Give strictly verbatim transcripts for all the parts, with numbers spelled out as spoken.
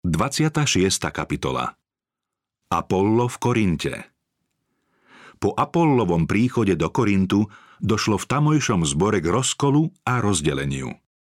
dvadsiata šiesta kapitola. Apollo v Korinte. Po Apollovom príchode do Korintu došlo v tamojšom zbore k rozkolu a rozdeleniu.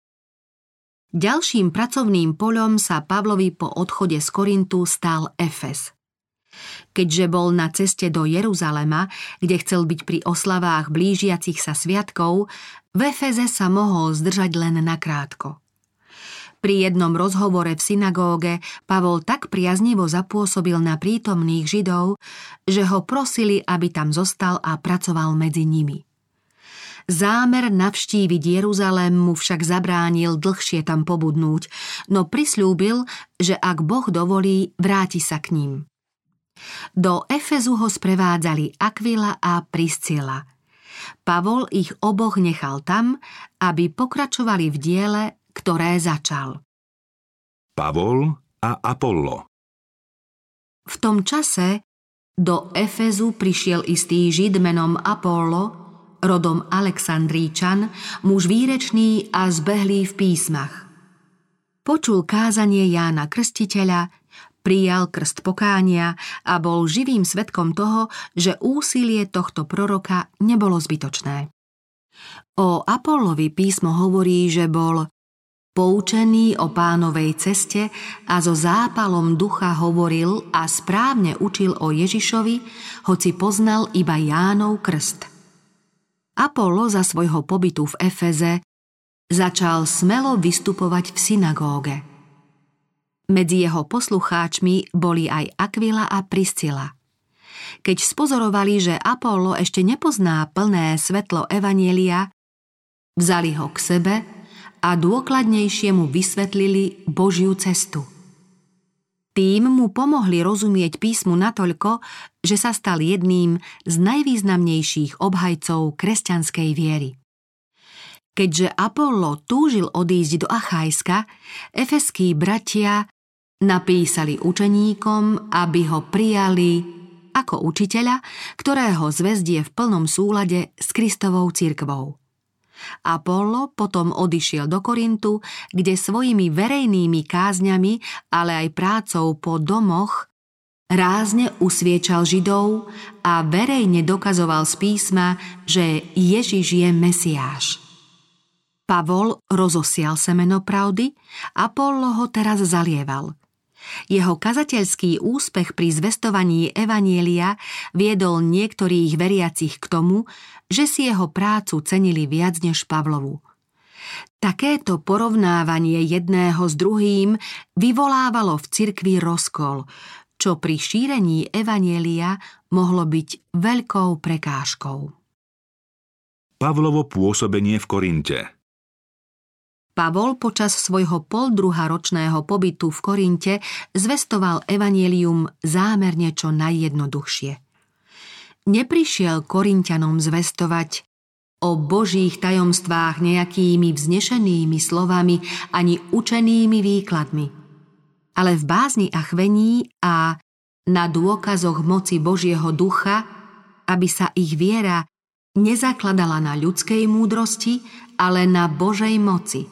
Ďalším pracovným poľom sa Pavlovi po odchode z Korintu stal Efes. Keďže bol na ceste do Jeruzalema, kde chcel byť pri oslavách blížiacich sa sviatkov, v Efeze sa mohol zdržať len nakrátko. Pri jednom rozhovore v synagóge Pavol tak priaznivo zapôsobil na prítomných Židov, že ho prosili, aby tam zostal a pracoval medzi nimi. Zámer navštíviť Jeruzalém mu však zabránil dlhšie tam pobudnúť, no prisľúbil, že ak Boh dovolí, vráti sa k ním. Do Efezu ho sprevádzali Akvila a Priscila. Pavol ich oboch nechal tam, aby pokračovali v diele, ktoré začal. Pavol a Apollo. V tom čase do Efezu prišiel istý Žid menom Apollo, rodom Alexandríčan, muž výrečný a zbehlý v písmach. Počul kázanie Jána Krstiteľa, prijal krst pokánia a bol živým svedkom toho, že úsilie tohto proroka nebolo zbytočné. O Apollovi písmo hovorí, že bol poučený o Pánovej ceste a so zápalom ducha hovoril a správne učil o Ježišovi, hoci poznal iba Jánov krst. Apollo za svojho pobytu v Efeze začal smelo vystupovať v synagóge. Medzi jeho poslucháčmi boli aj Akvila a Priscila. Keď spozorovali, že Apollo ešte nepozná plné svetlo evanjelia, vzali ho k sebe a dôkladnejšie mu vysvetlili Božiu cestu. Tým mu pomohli rozumieť písmu natoľko, že sa stal jedným z najvýznamnejších obhajcov kresťanskej viery. Keďže Apollo túžil odísť do Achajska, efeskí bratia napísali učeníkom, aby ho prijali ako učiteľa, ktorého zväzť je v plnom súlade s Kristovou cirkvou. Apollo potom odišiel do Korintu, kde svojimi verejnými kázňami, ale aj prácou po domoch rázne usviečal Židov a verejne dokazoval z písma, že Ježiš je Mesiáš. Pavol rozosial semeno pravdy, Apollo ho teraz zalieval. Jeho kazateľský úspech pri zvestovaní evanjelia viedol niektorých veriacich k tomu, že si jeho prácu cenili viac než Pavlovu. Takéto porovnávanie jedného s druhým vyvolávalo v cirkvi rozkol, čo pri šírení evanjelia mohlo byť veľkou prekážkou. Pavlovo pôsobenie v Korinte. Pavol počas svojho poldruharočného pobytu v Korinte zvestoval evanjelium zámerne čo najjednoduchšie. Neprišiel Korinťanom zvestovať o Božích tajomstvách nejakými vznešenými slovami ani učenými výkladmi, ale v bázni a chvení a na dôkazoch moci Božieho ducha, aby sa ich viera nezakladala na ľudskej múdrosti, ale na Božej moci.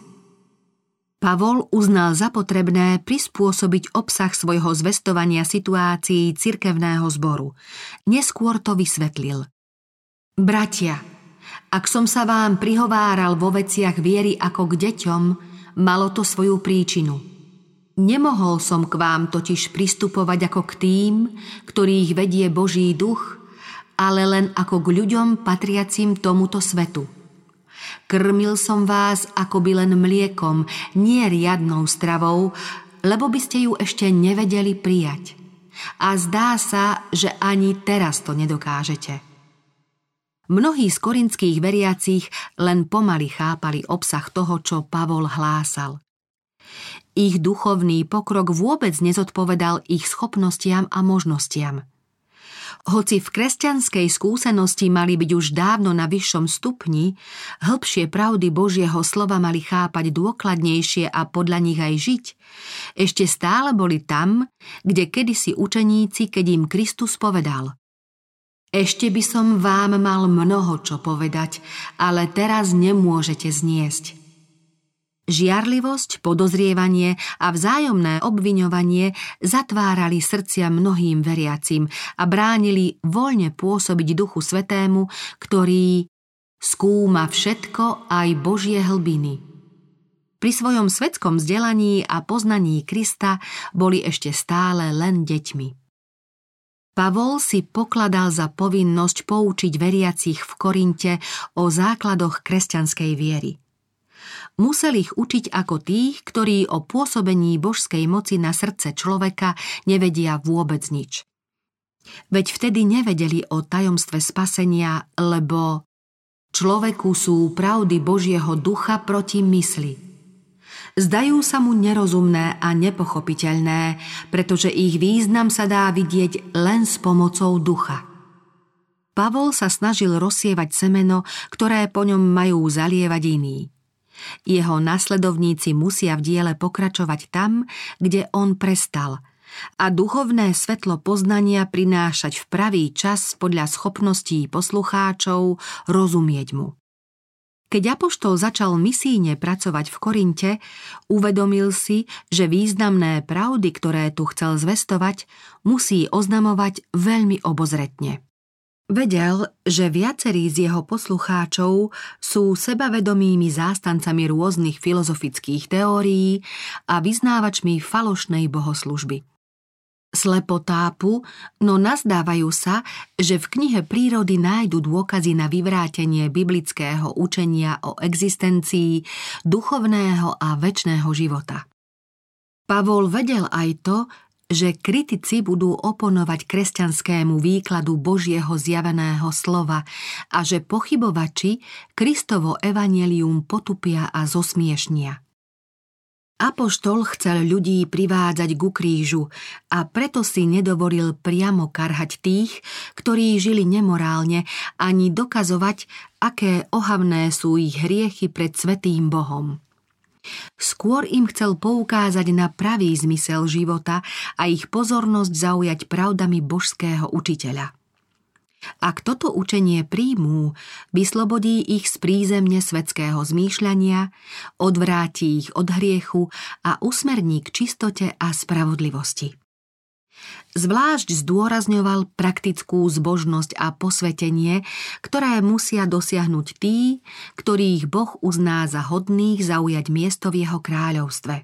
Pavol uznal za potrebné prispôsobiť obsah svojho zvestovania situácii cirkevného zboru. Neskôr to vysvetlil. Bratia, ak som sa vám prihováral vo veciach viery ako k deťom, malo to svoju príčinu. Nemohol som k vám totiž pristupovať ako k tým, ktorých vedie Boží duch, ale len ako k ľuďom patriacim tomuto svetu. Krmil som vás akoby len mliekom, nie riadnou stravou, lebo by ste ju ešte nevedeli prijať. A zdá sa, že ani teraz to nedokážete. Mnohí z korintských veriacich len pomaly chápali obsah toho, čo Pavol hlásal. Ich duchovný pokrok vôbec nezodpovedal ich schopnostiam a možnostiam. Hoci v kresťanskej skúsenosti mali byť už dávno na vyššom stupni, hĺbšie pravdy Božieho slova mali chápať dôkladnejšie a podľa nich aj žiť, ešte stále boli tam, kde kedysi učeníci, keď im Kristus povedal: Ešte by som vám mal mnoho čo povedať, ale teraz nemôžete zniesť. Žiarlivosť, podozrievanie a vzájomné obviňovanie zatvárali srdcia mnohým veriacim a bránili voľne pôsobiť Duchu Svätému, ktorý skúma všetko, aj Božie hlbiny. Pri svojom svetskom vzdelaní a poznaní Krista boli ešte stále len deťmi. Pavol si pokladal za povinnosť poučiť veriacich v Korinte o základoch kresťanskej viery. Musel ich učiť ako tých, ktorí o pôsobení božskej moci na srdce človeka nevedia vôbec nič. Veď vtedy nevedeli o tajomstve spasenia, lebo človeku sú pravdy Božieho ducha proti mysli. Zdajú sa mu nerozumné a nepochopiteľné, pretože ich význam sa dá vidieť len s pomocou ducha. Pavol sa snažil rozsievať semeno, ktoré po ňom majú zalievať iní. Jeho nasledovníci musia v diele pokračovať tam, kde on prestal, a duchovné svetlo poznania prinášať v pravý čas podľa schopností poslucháčov rozumieť mu. Keď apoštol začal misijne pracovať v Korinte, uvedomil si, že významné pravdy, ktoré tu chcel zvestovať, musí oznamovať veľmi obozretne. Vedel, že viacerí z jeho poslucháčov sú sebavedomými zástancami rôznych filozofických teórií a vyznávačmi falošnej bohoslužby. Slepo tápu, no nazdávajú sa, že v knihe prírody nájdu dôkazy na vyvrátenie biblického učenia o existencii duchovného a večného života. Pavol vedel aj to, že kritici budú oponovať kresťanskému výkladu Božieho zjaveného slova a že pochybovači Kristovo evanjelium potupia a zosmiešnia. Apoštol chcel ľudí privádzať ku krížu a preto si nedovolil priamo karhať tých, ktorí žili nemorálne, ani dokazovať, aké ohavné sú ich hriechy pred svätým Bohom. Skôr im chcel poukázať na pravý zmysel života a ich pozornosť zaujať pravdami božského učiteľa. Ak toto učenie príjmú, vyslobodí ich z prízemne svetského zmýšľania, odvráti ich od hriechu a usmerní k čistote a spravodlivosti. Zvlášť zdôrazňoval praktickú zbožnosť a posvetenie, ktoré musia dosiahnuť tí, ktorých Boh uzná za hodných zaujať miesto v jeho kráľovstve.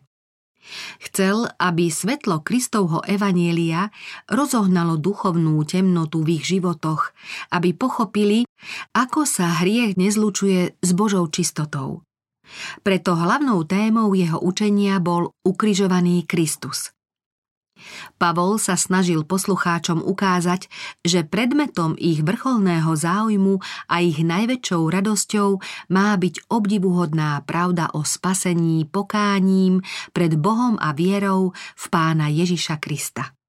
Chcel, aby svetlo Kristovho evanjelia rozohnalo duchovnú temnotu v ich životoch, aby pochopili, ako sa hriech nezlučuje s Božou čistotou. Preto hlavnou témou jeho učenia bol ukrižovaný Kristus. Pavol sa snažil poslucháčom ukázať, že predmetom ich vrcholného záujmu a ich najväčšou radosťou má byť obdivuhodná pravda o spasení pokáním pred Bohom a vierou v Pána Ježiša Krista.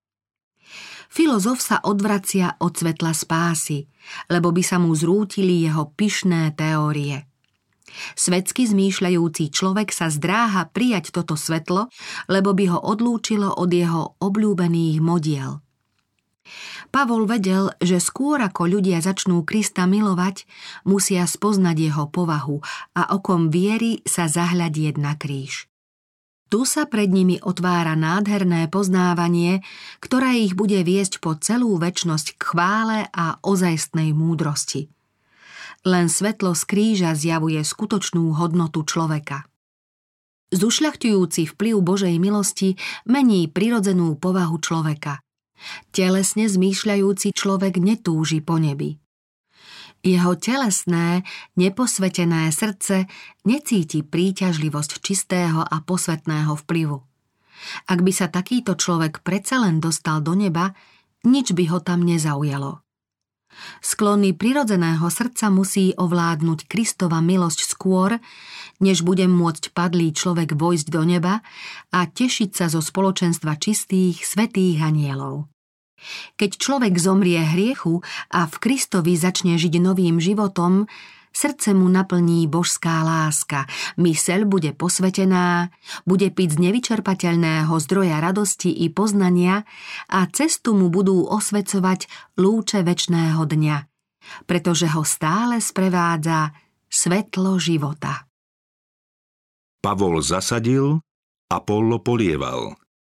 Filozof sa odvracia od svetla spásy, lebo by sa mu zrútili jeho pyšné teórie. Svetsky zmýšľajúci človek sa zdráha prijať toto svetlo, lebo by ho odlúčilo od jeho obľúbených modiel. Pavol vedel, že skôr ako ľudia začnú Krista milovať, musia spoznať jeho povahu a okom viery sa zahľadieť na kríž. Tu sa pred nimi otvára nádherné poznávanie, ktoré ich bude viesť po celú večnosť k chvále a ozajstnej múdrosti. Len svetlo z kríža zjavuje skutočnú hodnotu človeka. Zušľachťujúci vplyv Božej milosti mení prirodzenú povahu človeka. Telesne zmýšľajúci človek netúži po nebi. Jeho telesné, neposvetené srdce necíti príťažlivosť čistého a posvetného vplyvu. Ak by sa takýto človek predsa len dostal do neba, nič by ho tam nezaujalo. Sklony prirodzeného srdca musí ovládnuť Kristova milosť skôr, než bude môcť padlý človek vojsť do neba a tešiť sa zo spoločenstva čistých, svätých anjelov. Keď človek zomrie hriechu a v Kristovi začne žiť novým životom, srdce mu naplní božská láska, myseľ bude posvetená, bude piť z nevyčerpateľného zdroja radosti i poznania a cestu mu budú osvecovať lúče večného dňa, pretože ho stále sprevádza svetlo života. Pavol zasadil, Apollo polieval.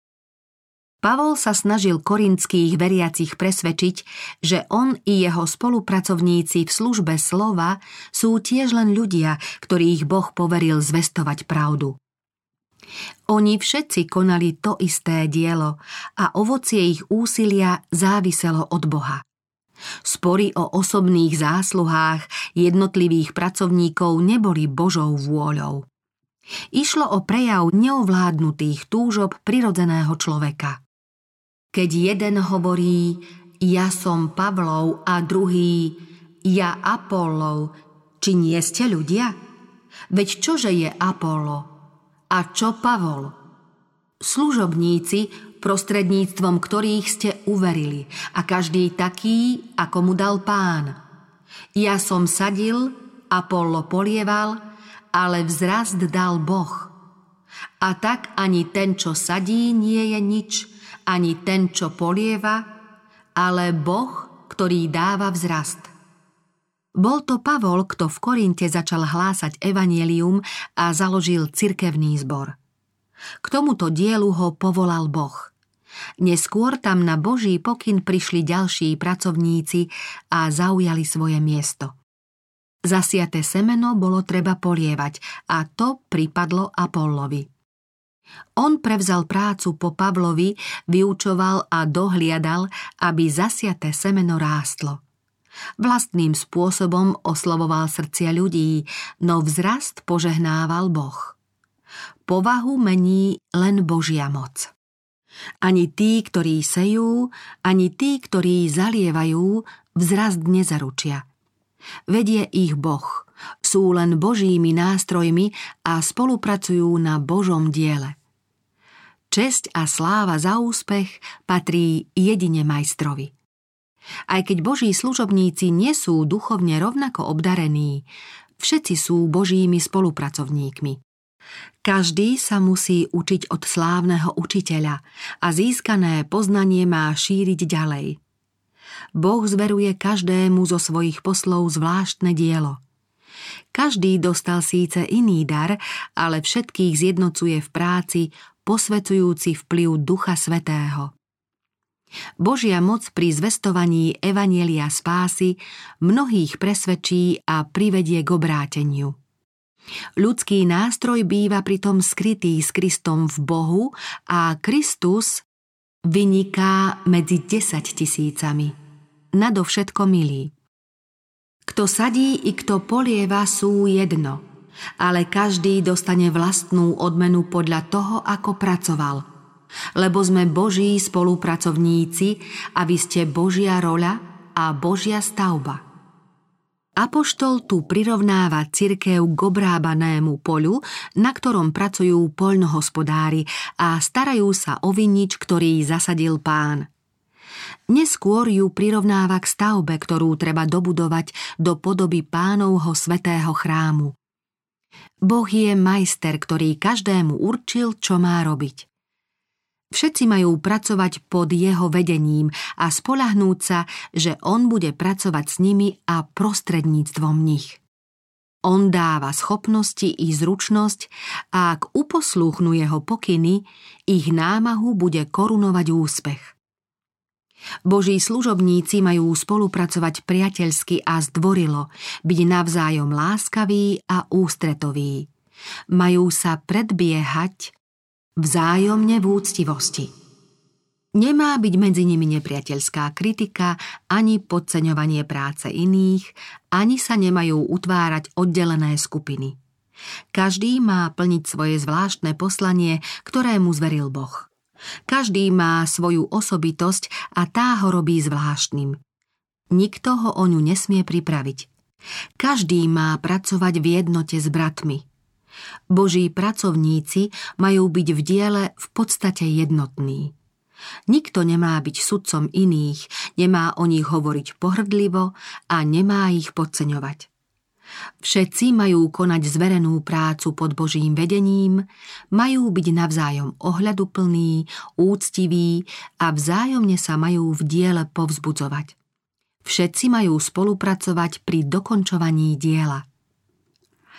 Pavol sa snažil korintských veriacich presvedčiť, že on i jeho spolupracovníci v službe slova sú tiež len ľudia, ktorých Boh poveril zvestovať pravdu. Oni všetci konali to isté dielo a ovocie ich úsilia záviselo od Boha. Spory o osobných zásluhách jednotlivých pracovníkov neboli Božou vôľou. Išlo o prejav neovládnutých túžob prirodzeného človeka. Keď jeden hovorí, ja som Pavlov, a druhý, ja Apollov, či nie ste ľudia? Veď čože je Apollo? A čo Pavol? Služobníci, prostredníctvom ktorých ste uverili, a každý taký, ako mu dal Pán. Ja som sadil, Apollo polieval, ale vzrast dal Boh. A tak ani ten, čo sadí, nie je nič, ani ten, čo polieva, ale Boh, ktorý dáva vzrast. Bol to Pavol, kto v Korinte začal hlásať evanjelium a založil cirkevný zbor. K tomuto dielu ho povolal Boh. Neskôr tam na Boží pokyn prišli ďalší pracovníci a zaujali svoje miesto. Zasiaté semeno bolo treba polievať a to pripadlo Apollovi. On prevzal prácu po Pavlovi, vyučoval a dohliadal, aby zasiaté semeno rástlo. Vlastným spôsobom oslovoval srdcia ľudí, no vzrast požehnával Boh. Povahu mení len Božia moc. Ani tí, ktorí sejú, ani tí, ktorí zalievajú, vzrast nezaručia. Vedie ich Boh, sú len Božími nástrojmi a spolupracujú na Božom diele. Česť a sláva za úspech patrí jedine majstrovi. Aj keď Boží služobníci nie sú duchovne rovnako obdarení, všetci sú Božími spolupracovníkmi. Každý sa musí učiť od slávneho učiteľa a získané poznanie má šíriť ďalej. Boh zveruje každému zo svojich poslov zvláštne dielo. Každý dostal síce iný dar, ale všetkých zjednocuje v práci posväcujúci vplyv Ducha Svätého. Božia moc pri zvestovaní evanjelia spásy mnohých presvedčí a privedie k obráteniu. Ľudský nástroj býva pritom skrytý s Kristom v Bohu a Kristus vyniká medzi desať tisícami. Nadovšetko milý. Kto sadí i kto polieva sú jedno, ale každý dostane vlastnú odmenu podľa toho, ako pracoval. Lebo sme Boží spolupracovníci a vy ste Božia roľa a Božia stavba. Apoštol tu prirovnáva cirkev k obrábanému poľu, na ktorom pracujú poľnohospodári a starajú sa o vinič, ktorý zasadil Pán. Neskôr ju prirovnáva k stavbe, ktorú treba dobudovať do podoby Pánovho svätého chrámu. Boh je majster, ktorý každému určil, čo má robiť. Všetci majú pracovať pod jeho vedením a spoľahnúť sa, že on bude pracovať s nimi a prostredníctvom nich. On dáva schopnosti i zručnosť a ak uposlúchnu jeho pokyny, ich námahu bude korunovať úspech. Boží služobníci majú spolupracovať priateľsky a zdvorilo, byť navzájom láskaví a ústretoví. Majú sa predbiehať vzájomne v úctivosti. Nemá byť medzi nimi nepriateľská kritika, ani podceňovanie práce iných, ani sa nemajú utvárať oddelené skupiny. Každý má plniť svoje zvláštne poslanie, ktoré mu zveril Boh. Každý má svoju osobitosť a tá ho robí zvláštnym. Nikto ho o ňu nesmie pripraviť. Každý má pracovať v jednote s bratmi. Boží pracovníci majú byť v diele v podstate jednotní. Nikto nemá byť sudcom iných, nemá o nich hovoriť pohrdlivo a nemá ich podceňovať. Všetci majú konať zverenú prácu pod Božím vedením, majú byť navzájom ohľaduplní, úctiví a vzájomne sa majú v diele povzbudzovať. Všetci majú spolupracovať pri dokončovaní diela.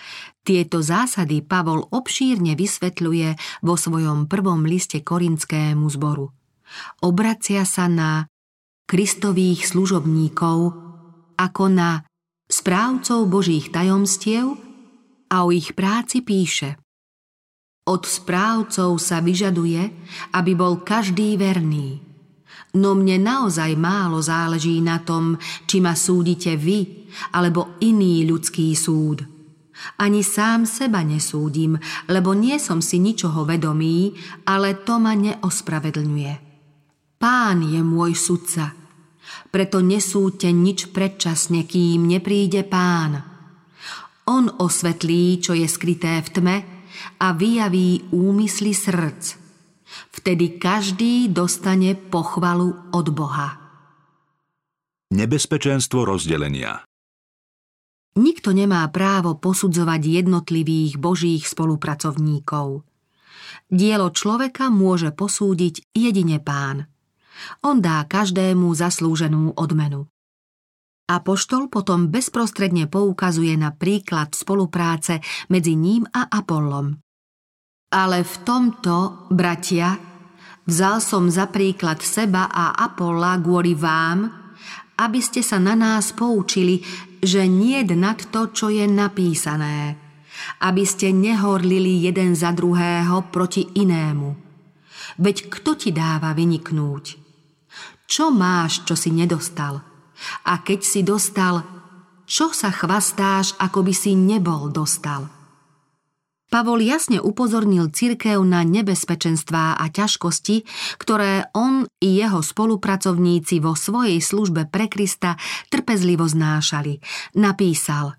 Tieto zásady Pavol obšírne vysvetľuje vo svojom prvom liste Korintskému zboru. Obracia sa na Kristových služobníkov ako na správcov Božích tajomstiev a o ich práci píše: Od správcov sa vyžaduje, aby bol každý verný. No mne naozaj málo záleží na tom, či ma súdite vy, alebo iný ľudský súd. Ani sám seba nesúdim, lebo nie som si ničoho vedomý, ale to ma neospravedlňuje. Pán je môj sudca, preto nesúďte nič predčasne, kým nepríde Pán. On osvetlí, čo je skryté v tme, a vyjaví úmysly srdc. Vtedy každý dostane pochvalu od Boha. Nebezpečenstvo rozdelenia. Nikto nemá právo posudzovať jednotlivých Božích spolupracovníkov. Dielo človeka môže posúdiť jedine Pán. On dá každému zaslúženú odmenu. Apoštol potom bezprostredne poukazuje na príklad spolupráce medzi ním a Apollom. Ale v tomto, bratia, vzal som za príklad seba a Apolla kvôli vám, aby ste sa na nás poučili, že niet nad to, čo je napísané, aby ste nehorlili jeden za druhého proti inému. Veď kto ti dáva vyniknúť? Čo máš, čo si nedostal? A keď si dostal, čo sa chvastáš, ako by si nebol dostal? Pavol jasne upozornil cirkev na nebezpečenstvá a ťažkosti, ktoré on i jeho spolupracovníci vo svojej službe pre Krista trpezlivo znášali. Napísal: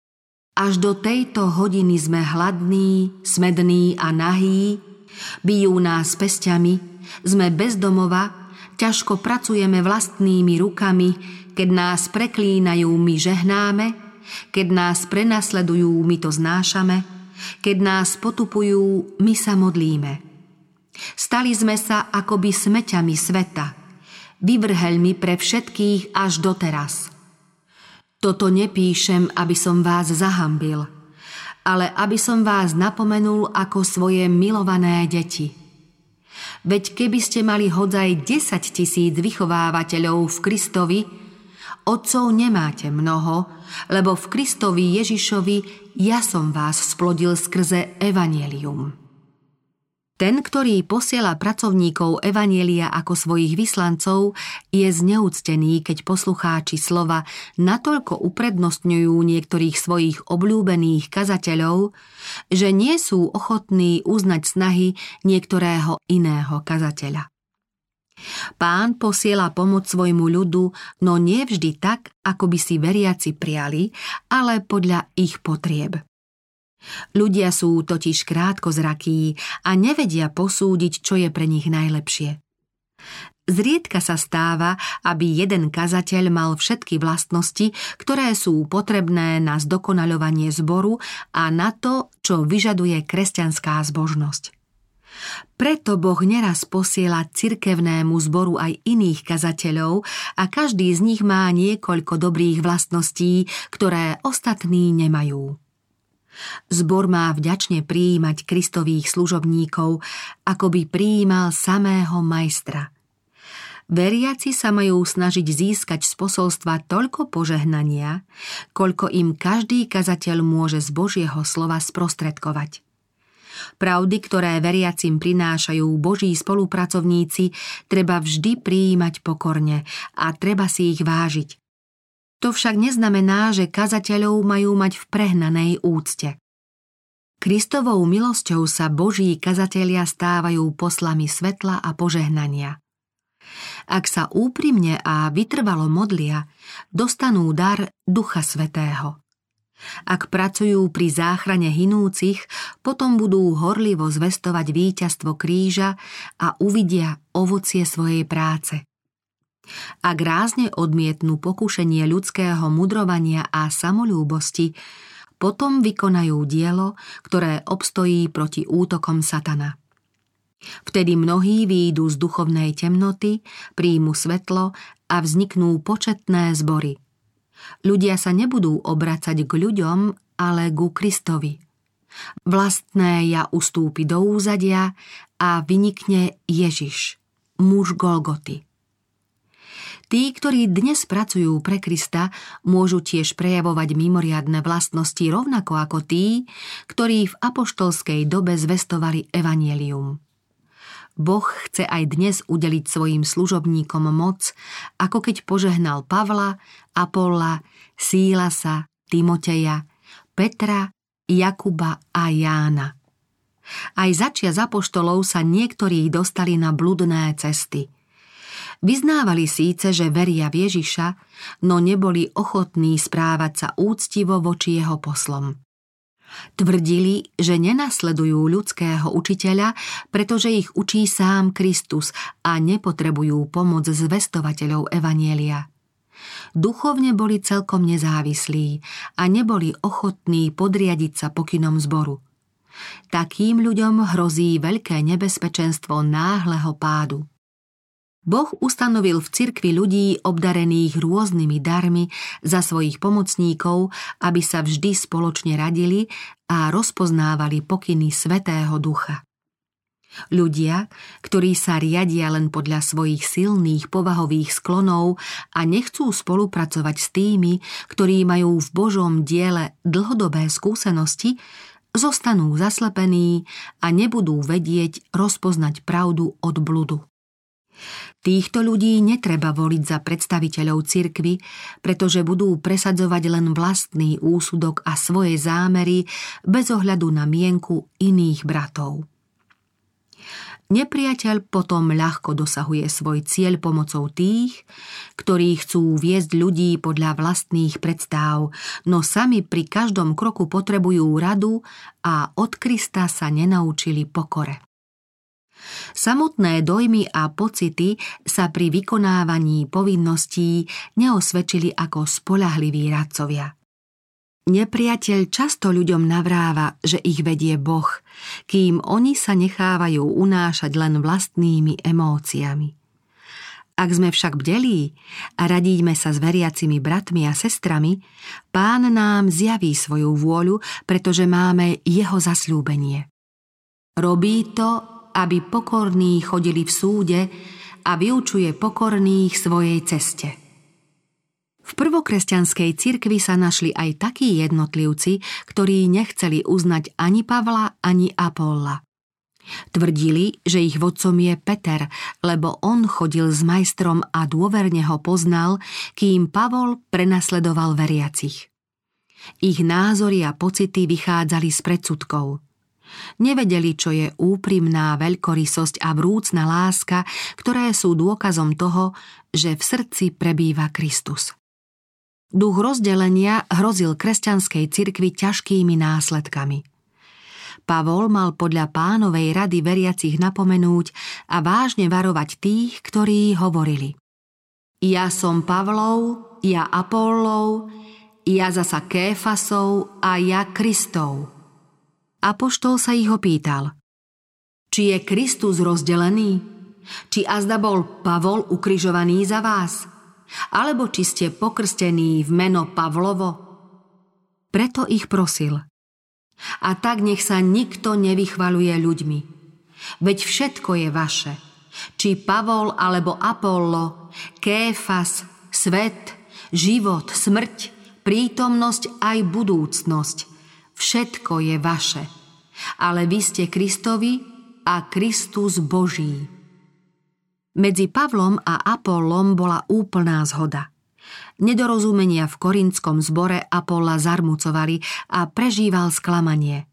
Až do tejto hodiny sme hladní, smední a nahí, bijú nás pesťami, sme bez domova, ťažko pracujeme vlastnými rukami, keď nás preklínajú, my žehnáme, keď nás prenasledujú, my to znášame, keď nás potupujú, my sa modlíme. Stali sme sa akoby smeťami sveta, vyvrheľmi pre všetkých až doteraz. Toto nepíšem, aby som vás zahambil, ale aby som vás napomenul ako svoje milované deti. Veď keby ste mali hodzaj desať tisíc vychovávateľov v Kristovi, otcov nemáte mnoho, lebo v Kristovi Ježišovi ja som vás splodil skrze evanjelium. Ten, ktorý posiela pracovníkov evanjelia ako svojich vyslancov, je zneúctený, keď poslucháči slova natoľko uprednostňujú niektorých svojich obľúbených kazateľov, že nie sú ochotní uznať snahy niektorého iného kazateľa. Pán posiela pomoc svojmu ľudu, no nie vždy tak, ako by si veriaci prijali, ale podľa ich potrieb. Ľudia sú totiž krátkozrakí a nevedia posúdiť, čo je pre nich najlepšie. Zriedka sa stáva, aby jeden kazateľ mal všetky vlastnosti, ktoré sú potrebné na zdokonaľovanie zboru a na to, čo vyžaduje kresťanská zbožnosť. Preto Boh neraz posiela cirkevnému zboru aj iných kazateľov a každý z nich má niekoľko dobrých vlastností, ktoré ostatní nemajú. Zbor má vďačne prijímať Kristových služobníkov, ako by prijímal samého majstra. Veriaci sa majú snažiť získať z posolstva toľko požehnania, koľko im každý kazateľ môže z Božieho slova sprostredkovať. Pravdy, ktoré veriacim prinášajú Boží spolupracovníci, treba vždy prijímať pokorne a treba si ich vážiť. To však neznamená, že kazateľov majú mať v prehnanej úcte. Kristovou milosťou sa Boží kazatelia stávajú poslami svetla a požehnania. Ak sa úprimne a vytrvalo modlia, dostanú dar Ducha Svätého. Ak pracujú pri záchrane hinúcich, potom budú horlivo zvestovať víťazstvo kríža a uvidia ovocie svojej práce. Ak rázne odmietnú pokušenie ľudského mudrovania a samolúbosti, potom vykonajú dielo, ktoré obstojí proti útokom satana. Vtedy mnohí výjdu z duchovnej temnoty, príjmu svetlo a vzniknú početné zbory. Ľudia sa nebudú obracať k ľuďom, ale ku Kristovi. Vlastné ja ustúpi do úzadia a vynikne Ježiš, muž Golgoty. Tí, ktorí dnes pracujú pre Krista, môžu tiež prejavovať mimoriadne vlastnosti rovnako ako tí, ktorí v apoštolskej dobe zvestovali evanjelium. Boh chce aj dnes udeliť svojim služobníkom moc, ako keď požehnal Pavla, Apolla, Sílasa, Timoteja, Petra, Jakuba a Jána. Aj začias apoštolov sa niektorí dostali na bludné cesty. Vyznávali síce, že veria v Ježiša, no neboli ochotní správať sa úctivo voči jeho poslom. Tvrdili, že nenasledujú ľudského učiteľa, pretože ich učí sám Kristus a nepotrebujú pomoc zvestovateľov evanjelia. Duchovne boli celkom nezávislí a neboli ochotní podriadiť sa pokynom zboru. Takým ľuďom hrozí veľké nebezpečenstvo náhleho pádu. Boh ustanovil v cirkvi ľudí obdarených rôznymi darmi za svojich pomocníkov, aby sa vždy spoločne radili a rozpoznávali pokyny Svätého Ducha. Ľudia, ktorí sa riadia len podľa svojich silných povahových sklonov a nechcú spolupracovať s tými, ktorí majú v Božom diele dlhodobé skúsenosti, zostanú zaslepení a nebudú vedieť rozpoznať pravdu od bludu. Týchto ľudí netreba voliť za predstaviteľov cirkvi, pretože budú presadzovať len vlastný úsudok a svoje zámery bez ohľadu na mienku iných bratov. Nepriateľ potom ľahko dosahuje svoj cieľ pomocou tých, ktorí chcú viesť ľudí podľa vlastných predstáv, no sami pri každom kroku potrebujú radu a od Krista sa nenaučili pokore. Samotné dojmy a pocity sa pri vykonávaní povinností neosvedčili ako spoľahliví radcovia. Nepriateľ často ľuďom navráva, že ich vedie Boh, kým oni sa nechávajú unášať len vlastnými emóciami. Ak sme však bdelí a radíme sa s veriacimi bratmi a sestrami, Pán nám zjaví svoju vôľu, pretože máme jeho zasľúbenie. Robí to, aby pokorní chodili v súde a vyučuje pokorných svojej ceste. V prvokresťanskej cirkvi sa našli aj takí jednotlivci, ktorí nechceli uznať ani Pavla, ani Apolla. Tvrdili, že ich vodcom je Peter, lebo on chodil s majstrom a dôverne ho poznal, kým Pavol prenasledoval veriacich. Ich názory a pocity vychádzali z predsudkov. Nevedeli, čo je úprimná veľkorysosť a vrúcna láska, ktoré sú dôkazom toho, že v srdci prebýva Kristus. Duch rozdelenia hrozil kresťanskej cirkvi ťažkými následkami. Pavol mal podľa Pánovej rady veriacich napomenúť a vážne varovať tých, ktorí hovorili: Ja som Pavlov, ja Apollov, ja zasa Kéfasov a ja Kristov. Apoštol sa ich opýtal: Či je Kristus rozdelený? Či azda bol Pavol ukrižovaný za vás? Alebo či ste pokrstení v meno Pavlovo? Preto ich prosil: A tak nech sa nikto nevychvaľuje ľuďmi. Veď všetko je vaše. Či Pavol alebo Apollo, Kéfas, svet, život, smrť, prítomnosť aj budúcnosť. Všetko je vaše, ale vy ste Kristovi a Kristus Boží. Medzi Pavlom a Apollom bola úplná zhoda. Nedorozumenia v korintskom zbore Apolla zarmucovali a prežíval sklamanie.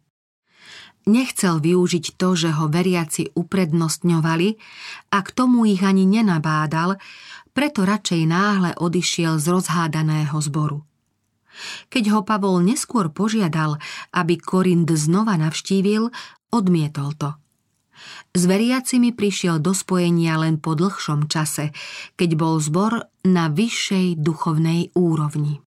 Nechcel využiť to, že ho veriaci uprednostňovali, a k tomu ich ani nenabádal, preto radšej náhle odišiel z rozhádaného zboru. Keď ho Pavol neskôr požiadal, aby Korint znova navštívil, odmietol to. S veriacimi prišiel do spojenia len po dlhšom čase, keď bol zbor na vyššej duchovnej úrovni.